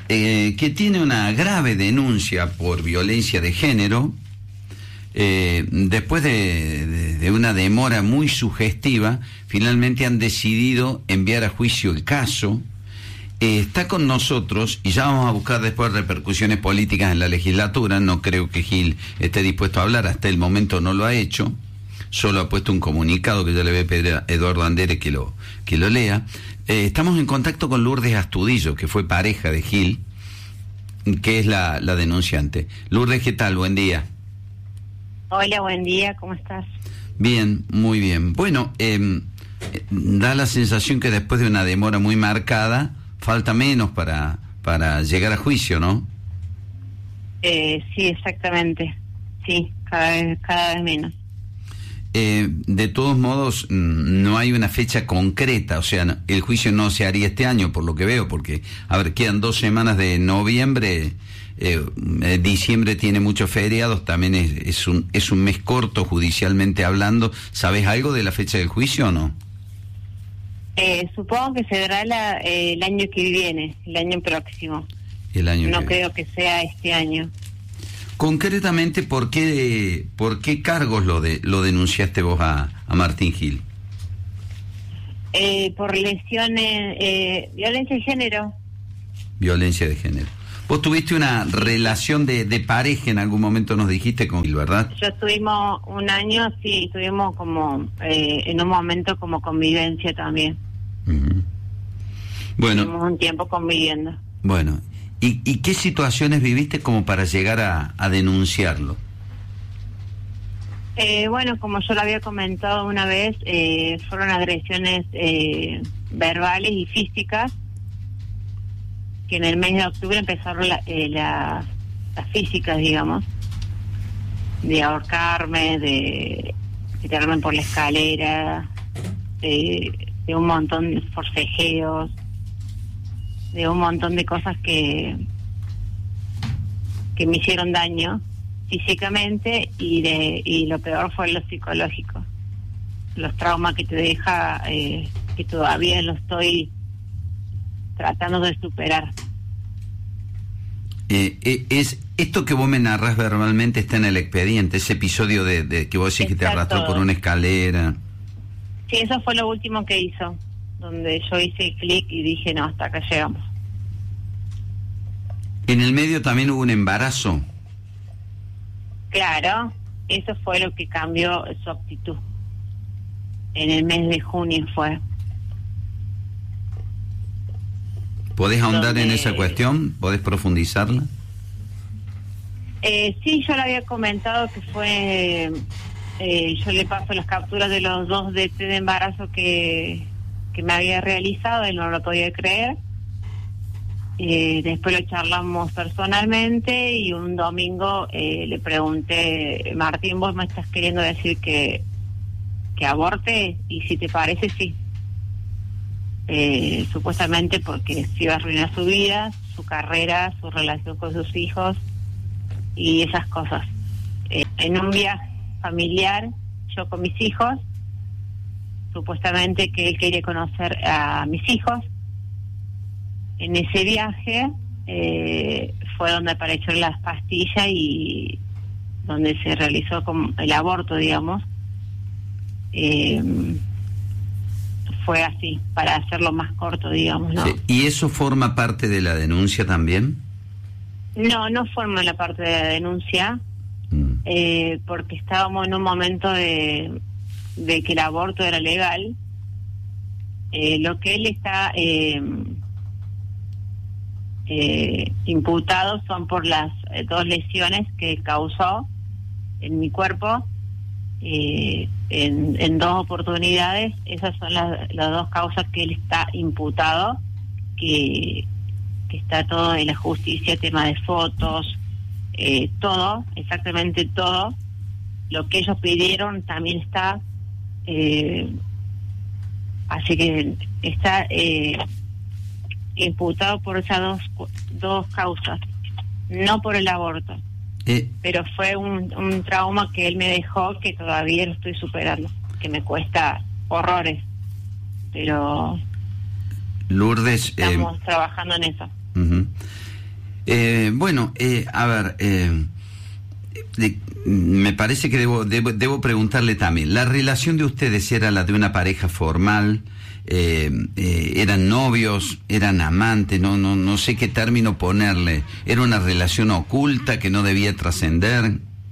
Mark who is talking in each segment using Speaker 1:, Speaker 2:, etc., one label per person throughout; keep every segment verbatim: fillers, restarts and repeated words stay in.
Speaker 1: eh, que tiene una grave denuncia por violencia de género, eh, después de, de, de una demora muy sugestiva, finalmente han decidido enviar a juicio el caso. Eh, está con nosotros y ya vamos a buscar después repercusiones políticas en la legislatura. No creo que Gil esté dispuesto a hablar, hasta el momento no lo ha hecho, solo ha puesto un comunicado que yo le voy a pedir a Eduardo Andere que lo, que lo lea. Eh, estamos en contacto con Lourdes Astudillo, que fue pareja de Gil, que es la, la denunciante. Lourdes, ¿qué tal? Buen día.
Speaker 2: Hola, buen día, ¿cómo estás?
Speaker 1: Bien, muy bien. Bueno, eh, da la sensación que después de una demora muy marcada, falta menos para, para llegar a juicio, ¿no?
Speaker 2: Eh, sí, exactamente. Sí, cada vez, cada vez menos.
Speaker 1: Eh, de todos modos, no hay una fecha concreta, o sea, el juicio no se haría este año, por lo que veo, porque, a ver, quedan dos semanas de noviembre, eh, eh, diciembre tiene muchos feriados, también es, es, un, es un mes corto judicialmente hablando. ¿Sabes algo de la fecha del juicio o no?
Speaker 2: Eh, supongo que se dará la, eh, el año que viene, el año próximo.
Speaker 1: El año
Speaker 2: no
Speaker 1: que
Speaker 2: creo que sea este año.
Speaker 1: Concretamente, ¿por qué, por qué cargos lo de, lo denunciaste vos a, a Martín Gil?
Speaker 2: Eh, por lesiones, eh, violencia de género.
Speaker 1: Violencia de género. Vos tuviste una relación de, de pareja en algún momento, nos dijiste, con Gil, ¿verdad?
Speaker 2: Yo estuvimos un año, sí, estuvimos como, eh, en un momento como convivencia también.
Speaker 1: Uh-huh. Bueno.
Speaker 2: Estuvimos un tiempo conviviendo.
Speaker 1: Bueno. ¿Y, ¿Y qué situaciones viviste como para llegar a, a denunciarlo?
Speaker 2: Eh, bueno, como yo lo había comentado una vez, eh, fueron agresiones eh, verbales y físicas, que en el mes de octubre empezaron la, eh, la, las físicas, digamos, de ahorcarme, de, de tirarme por la escalera, de, de un montón de forcejeos, de un montón de cosas que que me hicieron daño físicamente, y de y lo peor fue lo psicológico, los traumas que te deja, eh, que todavía lo estoy tratando de superar.
Speaker 1: Eh, eh, es esto que vos me narras verbalmente está en el expediente, ese episodio de, de que vos decís que te arrastró
Speaker 2: todo
Speaker 1: por una escalera.
Speaker 2: Sí, eso fue lo último que hizo, donde yo hice clic y dije, no, hasta acá llegamos.
Speaker 1: ¿En el medio también hubo un embarazo?
Speaker 2: Claro, eso fue lo que cambió su actitud. En el mes de junio fue.
Speaker 1: ¿Podés ahondar
Speaker 2: donde...
Speaker 1: en esa cuestión? ¿Podés profundizarla?
Speaker 2: Eh, sí, yo le había comentado que fue... Eh, yo le paso las capturas de los dos D T de embarazo que, que me había realizado, él no lo podía creer. Eh, después lo charlamos personalmente y un domingo eh, le pregunté, Martín, vos me estás queriendo decir que, que aborte, y si te parece, sí. Eh, supuestamente porque se iba a arruinar su vida, su carrera, su relación con sus hijos y esas cosas. Eh, en un viaje familiar, yo con mis hijos, supuestamente que él quería conocer a mis hijos. En ese viaje eh, fue donde aparecieron las pastillas y donde se realizó como el aborto, digamos. Eh, fue así, para hacerlo más corto, digamos, ¿no?
Speaker 1: Sí. ¿Y eso forma parte de la denuncia también?
Speaker 2: No, no forma la parte de la denuncia, mm. eh, porque estábamos en un momento de, de que el aborto era legal. Eh, lo que él está... Eh, Eh, imputados son por las eh, dos lesiones que causó en mi cuerpo, eh, en, en dos oportunidades. Esas son las, las dos causas que él está imputado, que, que está todo en la justicia, tema de fotos, eh, todo, exactamente todo. Lo que ellos pidieron también está, eh, así que está... Eh, imputado por esas dos dos causas, no por el aborto. Eh. Pero fue un, un trauma que él me dejó, que todavía lo estoy superando, que me cuesta horrores, pero
Speaker 1: Lourdes,
Speaker 2: estamos
Speaker 1: eh,
Speaker 2: trabajando en eso.
Speaker 1: Uh-huh. Eh, bueno, eh, a ver, eh, de, me parece que debo, debo, debo preguntarle también, ¿la relación de ustedes era la de una pareja formal? Eh, eh, ¿Eran novios? ¿Eran amantes? No, no, no sé qué término ponerle. ¿Era una relación oculta que no debía trascender?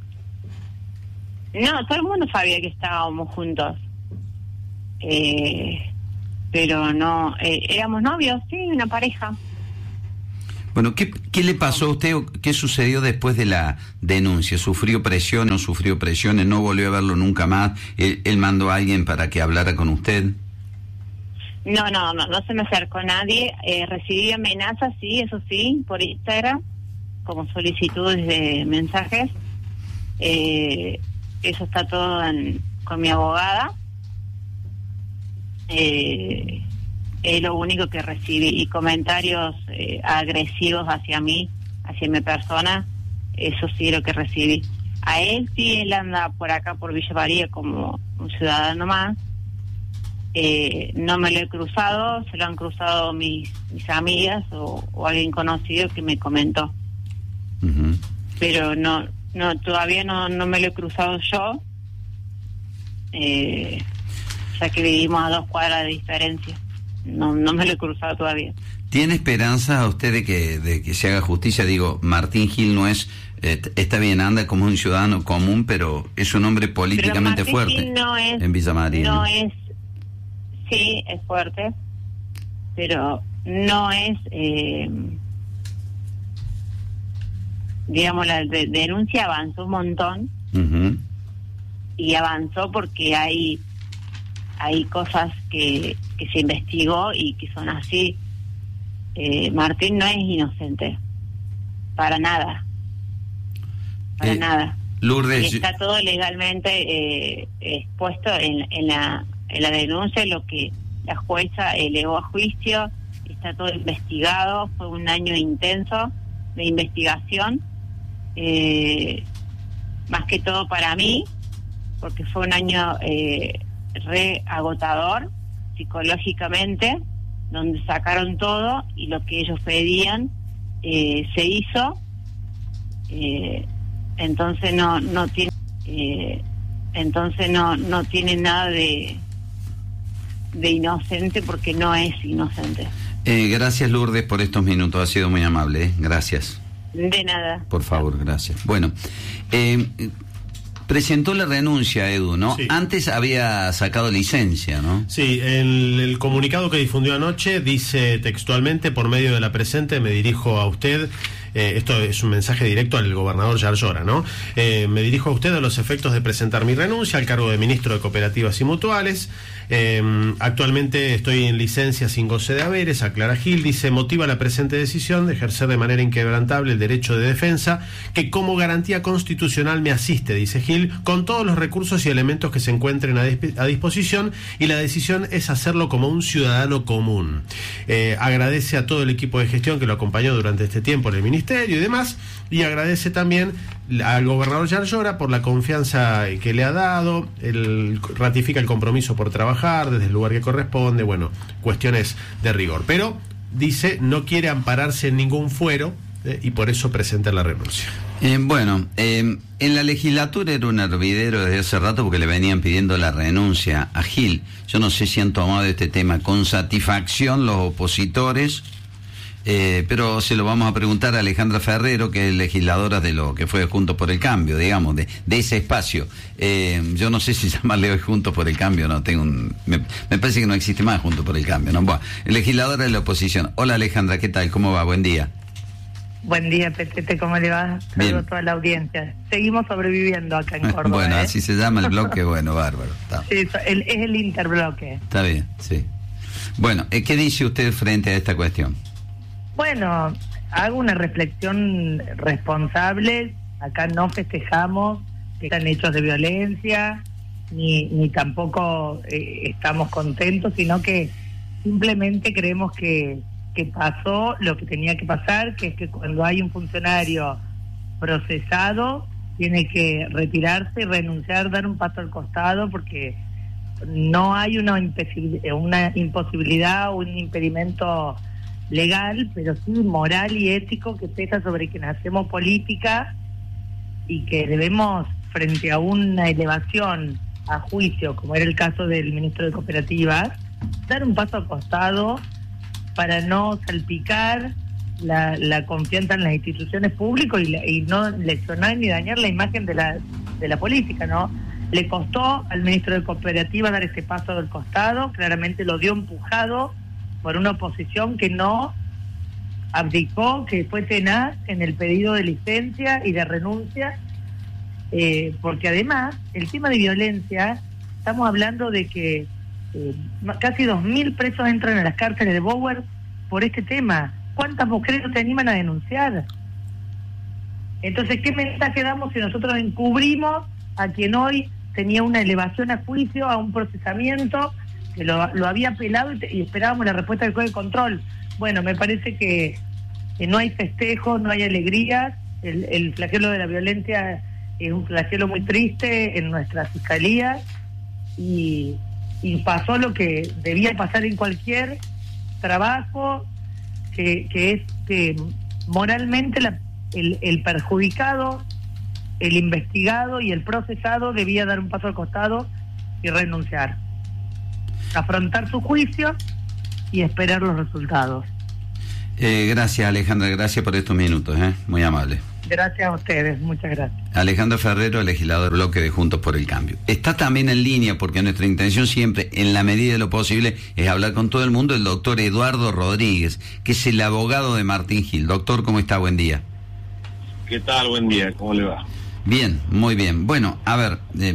Speaker 2: No, todo el mundo sabía que estábamos juntos. Eh, pero no, eh, éramos novios, sí, una pareja.
Speaker 1: Bueno, ¿qué, qué le pasó a usted o qué sucedió después de la denuncia? ¿Sufrió presiones, no sufrió presiones, no volvió a verlo nunca más? ¿Él, él mandó a alguien para que hablara con usted?
Speaker 2: No, no, no, no se me acercó nadie. Eh, recibí amenazas, sí, eso sí, por Instagram, como solicitudes de mensajes. Eh, eso está todo en, con mi abogada. Eh, es lo único que recibí. Y comentarios eh, agresivos hacia mí, hacia mi persona, eso sí lo que recibí. A él sí, él anda por acá, por Villa María, como un ciudadano más. Eh, no me lo he cruzado, se lo han cruzado mis, mis amigas o, o alguien conocido que me comentó. Uh-huh. Pero no, no todavía no, no me lo he cruzado yo, eh, ya que vivimos a dos cuadras de diferencia. No, no me lo he cruzado todavía.
Speaker 1: ¿Tiene esperanza usted de que, de que se haga justicia? Digo, Martín Gil no es, eh, está bien, anda como un ciudadano común, pero es un hombre políticamente fuerte
Speaker 2: no es,
Speaker 1: en Villa María.
Speaker 2: No es, sí, es fuerte, pero no es, eh, digamos, la de, denuncia avanzó un montón. Uh-huh. Y avanzó porque hay hay cosas que, que se investigó y que son así. Eh, Martín no es inocente, para nada, para eh, nada.
Speaker 1: Lourdes,
Speaker 2: y está todo legalmente eh, expuesto en, en la en la denuncia, lo que la jueza elevó a juicio, está todo investigado. Fue un año intenso de investigación, eh, más que todo para mí, porque fue un año eh, re agotador psicológicamente, donde sacaron todo y lo que ellos pedían eh, se hizo. Eh, entonces no no tiene eh, entonces no no tiene nada de de inocente, porque no es inocente.
Speaker 1: Eh, gracias, Lourdes, por estos minutos, ha sido muy amable, ¿eh? Gracias.
Speaker 2: De nada.
Speaker 1: Por favor, gracias. Bueno, eh, presentó la renuncia, Edu, ¿no? Sí. Antes había sacado licencia, ¿no?
Speaker 3: Sí, el, el comunicado que difundió anoche dice textualmente: por medio de la presente me dirijo a usted. Eh, esto es un mensaje directo al gobernador Yarlora, ¿no? Eh, me dirijo a usted a los efectos de presentar mi renuncia al cargo de ministro de Cooperativas y Mutuales. Eh, actualmente estoy en licencia sin goce de haberes, aclara Gil. Dice: motiva la presente decisión de ejercer de manera inquebrantable el derecho de defensa que como garantía constitucional me asiste, dice Gil, con todos los recursos y elementos que se encuentren a, disp- a disposición, y la decisión es hacerlo como un ciudadano común. Eh, agradece a todo el equipo de gestión que lo acompañó durante este tiempo en el ministerio y demás, y agradece también al gobernador Yarlora por la confianza que le ha dado. Él ratifica el compromiso por trabajar desde el lugar que corresponde, bueno, cuestiones de rigor, pero dice no quiere ampararse en ningún fuero, eh, y por eso presenta la renuncia.
Speaker 1: Eh, bueno, eh, en la legislatura era un hervidero desde hace rato, porque le venían pidiendo la renuncia a Gil. Yo no sé si han tomado este tema con satisfacción los opositores, Eh, pero se lo vamos a preguntar a Alejandra Ferrero, que es legisladora de lo que fue Juntos por el Cambio, digamos, de, de ese espacio. Eh, yo no sé si llamarle hoy Juntos por el Cambio, no tengo un, me, me parece que no existe más Juntos por el Cambio, ¿no? Bueno, legisladora de la oposición. Hola, Alejandra, ¿qué tal? ¿Cómo va? Buen día.
Speaker 4: Buen día, Petete, ¿cómo le va? Saludo a toda la audiencia. Seguimos sobreviviendo acá en Córdoba.
Speaker 1: Bueno,
Speaker 4: ¿eh?
Speaker 1: Así se llama el bloque, bueno, bárbaro. Está.
Speaker 4: Sí, el, es el interbloque.
Speaker 1: Está bien, sí. Bueno, ¿qué dice usted frente a esta cuestión?
Speaker 4: Bueno, hago una reflexión responsable. Acá no festejamos que sean hechos de violencia, ni, ni tampoco eh, estamos contentos, sino que simplemente creemos que, que pasó lo que tenía que pasar, que es que cuando hay un funcionario procesado, tiene que retirarse y renunciar, dar un paso al costado, porque no hay una, una imposibilidad o un impedimento legal, pero sí moral y ético que pesa sobre quienes hacemos política y que debemos, frente a una elevación a juicio, como era el caso del ministro de Cooperativas, dar un paso al costado para no salpicar la, la confianza en las instituciones públicas y, la, y no lesionar ni dañar la imagen de la, de la política, ¿no? Le costó al ministro de Cooperativas dar ese paso al costado, claramente lo dio empujado por una oposición que no abdicó, que fue tenaz en el pedido de licencia y de renuncia, eh, porque además el tema de violencia, estamos hablando de que eh, casi dos mil presos entran a las cárceles de Bower por este tema. ¿Cuántas mujeres no se animan a denunciar? Entonces, ¿qué mensaje damos si nosotros encubrimos a quien hoy tenía una elevación a juicio, a un procesamiento, que lo, lo había apelado y, te, y esperábamos la respuesta del juez de control? Bueno, me parece que, que no hay festejo, no hay alegría. El, el flagelo de la violencia es un flagelo muy triste en nuestra fiscalía y, y pasó lo que debía pasar en cualquier trabajo, que, que es que moralmente la, el, el perjudicado, el investigado y el procesado debía dar un paso al costado y renunciar, afrontar su juicio y esperar los resultados.
Speaker 1: Eh, gracias, Alejandra, gracias por estos minutos, ¿eh? Muy amable.
Speaker 4: Gracias a ustedes, muchas gracias.
Speaker 1: Alejandro Ferrero, legislador bloque de Juntos por el Cambio. Está también en línea, porque nuestra intención siempre, en la medida de lo posible, es hablar con todo el mundo, el doctor Eduardo Rodríguez, que es el abogado de Martín Gil. Doctor, ¿cómo está? Buen día.
Speaker 5: ¿Qué tal? Buen día, ¿cómo le va?
Speaker 1: Bien, muy bien. Bueno, a ver, eh,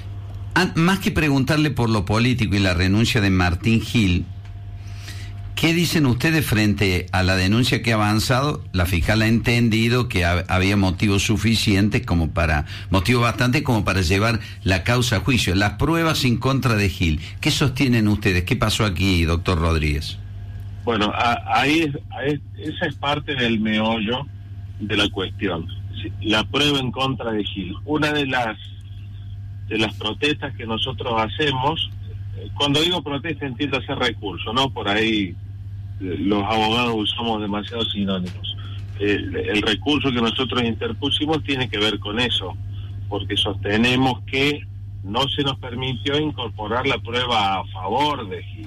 Speaker 1: más que preguntarle por lo político y la renuncia de Martín Gil, ¿qué dicen ustedes frente a la denuncia que ha avanzado? La fiscal ha entendido que ha, había motivos suficientes como para, motivos bastante como para llevar la causa a juicio. Las pruebas en contra de Gil, ¿qué sostienen ustedes? ¿Qué pasó aquí, doctor Rodríguez?
Speaker 5: Bueno, a, ahí, ahí esa es parte del meollo de la cuestión. La prueba en contra de Gil. Una de las de las protestas que nosotros hacemos, cuando digo protesta entiendo hacer recurso, ¿no? Por ahí los abogados usamos demasiados sinónimos. El, el recurso que nosotros interpusimos tiene que ver con eso, porque sostenemos que no se nos permitió incorporar la prueba a favor de Gil.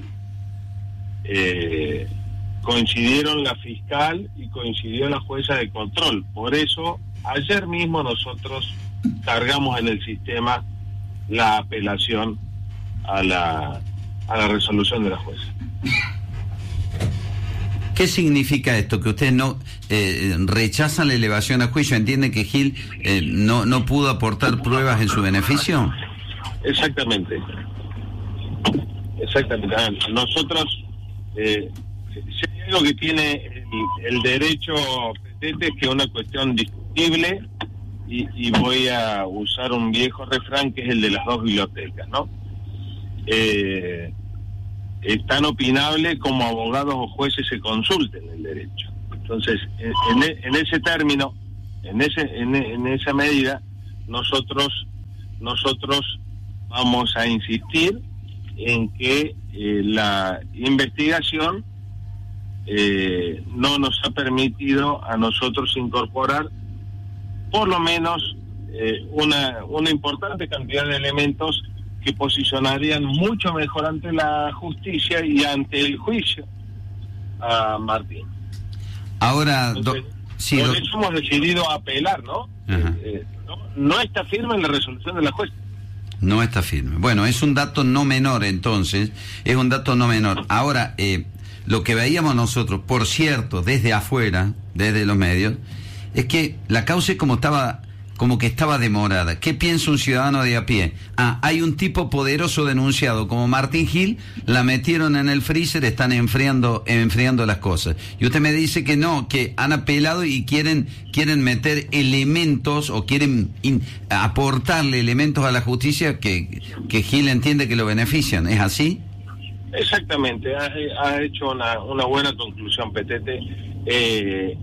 Speaker 5: Eh, coincidieron la fiscal y coincidió la jueza de control. Por eso, ayer mismo nosotros cargamos en el sistema la apelación a la, a la resolución de la jueza.
Speaker 1: ¿Qué significa esto? ¿Que ustedes no eh, rechazan la elevación a juicio? ¿Entienden que Gil eh, no, no pudo aportar pruebas en su beneficio?
Speaker 5: Exactamente. Exactamente. Nosotros, eh, si hay algo que tiene el, el derecho Petete, es que es una cuestión discutible, y, y voy a usar un viejo refrán que es el de las dos bibliotecas, ¿no? Eh... es tan opinable como abogados o jueces se consulten el derecho. Entonces, en, en ese término, en ese en, en esa medida, nosotros nosotros vamos a insistir en que eh, la investigación eh, no nos ha permitido a nosotros incorporar por lo menos eh, una una importante cantidad de elementos que posicionarían mucho mejor ante la justicia y ante el juicio a Martín.
Speaker 1: Ahora,
Speaker 5: Entonces,
Speaker 1: do, sí,
Speaker 5: por
Speaker 1: do,
Speaker 5: eso hemos decidido apelar, ¿no? Eh, no, no está firme en la resolución de la jueza.
Speaker 1: No está firme. Bueno, es un dato no menor, entonces, es un dato no menor. Ahora, eh, lo que veíamos nosotros, por cierto, desde afuera, desde los medios, es que la causa es como estaba... como que estaba demorada. ¿Qué piensa un ciudadano de a pie? Ah, hay un tipo poderoso denunciado como Martín Gil, la metieron en el freezer, están enfriando, enfriando las cosas. Y usted me dice que no, que han apelado y quieren, quieren meter elementos o quieren in, aportarle elementos a la justicia que, que Gil entiende que lo benefician. ¿Es así?
Speaker 5: Exactamente, ha, ha hecho una, una buena conclusión, Petete. Eh,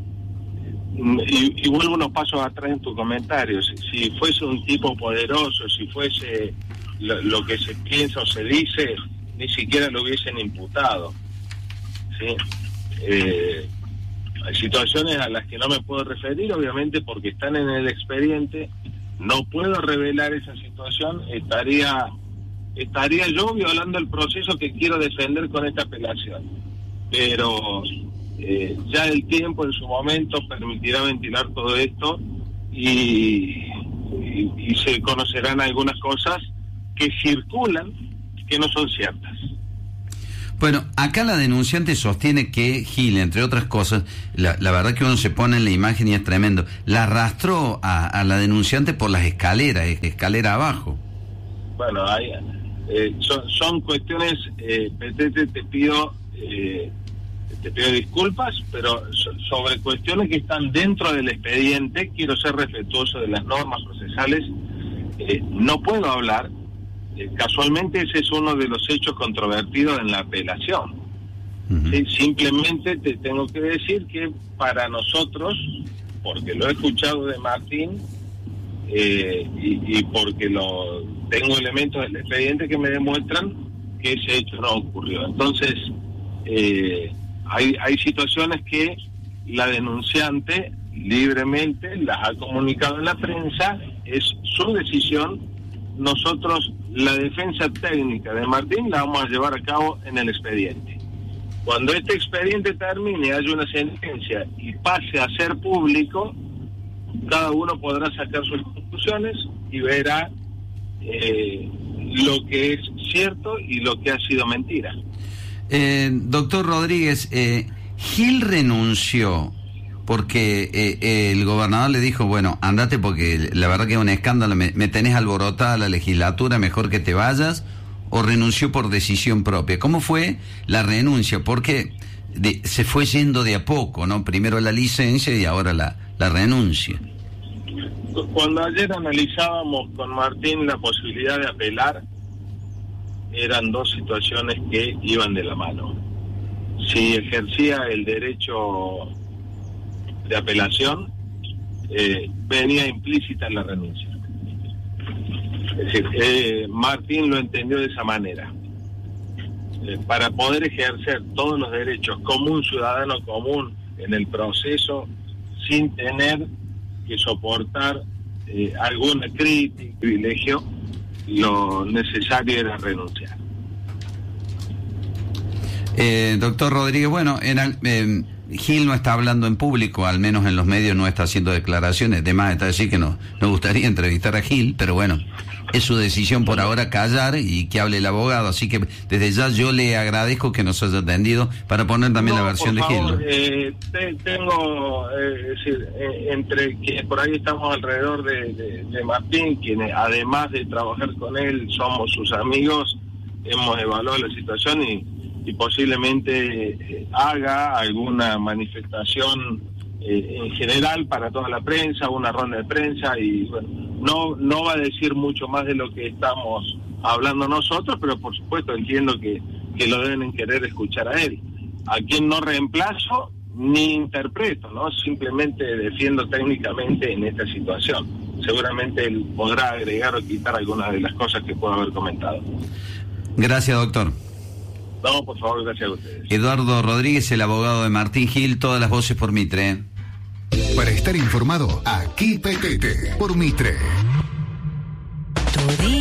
Speaker 5: Y, y vuelvo unos pasos atrás en tu comentario. Si, si fuese un tipo poderoso, si fuese lo, lo que se piensa o se dice, ni siquiera lo hubiesen imputado, ¿sí? Eh, hay situaciones a las que no me puedo referir, obviamente, porque están en el expediente. No puedo revelar esa situación. Estaría, estaría yo violando el proceso que quiero defender con esta apelación. Pero eh, ya el tiempo en su momento permitirá ventilar todo esto y, y, y se conocerán algunas cosas que circulan que no son ciertas.
Speaker 1: Bueno, acá la denunciante sostiene que Gil, entre otras cosas, la, la verdad que uno se pone en la imagen y es tremendo, la arrastró a, a la denunciante por las escaleras, escalera abajo.
Speaker 5: Bueno, hay, eh, son, son cuestiones, eh, Petete, te pido, eh, te pido disculpas, pero so, sobre cuestiones que están dentro del expediente, quiero ser respetuoso de las normas procesales, eh, no puedo hablar. Eh, casualmente ese es uno de los hechos controvertidos en la apelación. Uh-huh. ¿Sí? Simplemente te tengo que decir que para nosotros, porque lo he escuchado de Martín eh, y, y porque lo tengo elementos del expediente que me demuestran que ese hecho no ocurrió. Entonces, eh, hay, hay situaciones que la denunciante libremente las ha comunicado en la prensa, es su decisión. Nosotros la defensa técnica de Martín la vamos a llevar a cabo en el expediente. Cuando este expediente termine, haya una sentencia y pase a ser público, cada uno podrá sacar sus conclusiones y verá eh, lo que es cierto y lo que ha sido mentira.
Speaker 1: Eh, doctor Rodríguez, eh, Gil renunció porque eh, el gobernador le dijo, bueno, andate porque la verdad que es un escándalo, me, me tenés alborotada la legislatura, mejor que te vayas, o renunció por decisión propia. ¿Cómo fue la renuncia? Porque de, se fue yendo de a poco, ¿no? Primero la licencia y ahora la, la renuncia.
Speaker 5: Cuando ayer analizábamos con Martín la posibilidad de apelar, eran dos situaciones que iban de la mano. Si ejercía el derecho de apelación, eh, venía implícita en la renuncia. Es decir, eh, Martín lo entendió de esa manera. Eh, para poder ejercer todos los derechos como un ciudadano común en el proceso, sin tener que soportar eh, alguna crítica, privilegio, lo necesario era renunciar.
Speaker 1: Eh, doctor Rodríguez, bueno, en el, eh, Gil no está hablando en público, al menos en los medios no está haciendo declaraciones. Además está decir que no, nos gustaría entrevistar a Gil, pero bueno, es su decisión por ahora callar y que hable el abogado. Así que desde ya yo le agradezco que nos haya atendido para poner también no, la versión
Speaker 5: por favor,
Speaker 1: de Gil.
Speaker 5: Eh, te, tengo, eh, es decir, eh, entre que por ahí estamos alrededor de, de, de Martín, quienes además de trabajar con él somos sus amigos, hemos evaluado la situación y y posiblemente eh, haga alguna manifestación eh, en general para toda la prensa, una ronda de prensa, y bueno, no no va a decir mucho más de lo que estamos hablando nosotros, pero por supuesto entiendo que, que lo deben querer escuchar a él. A quien no reemplazo ni interpreto, ¿no? Simplemente defiendo técnicamente en esta situación. Seguramente él podrá agregar o quitar algunas de las cosas que puedo haber comentado.
Speaker 1: Gracias, doctor.
Speaker 5: No, por favor, gracias a ustedes.
Speaker 1: Eduardo Rodríguez, el abogado de Martín Gil, todas las voces por Mitre.
Speaker 6: Para estar informado, aquí Petete, por Mitre.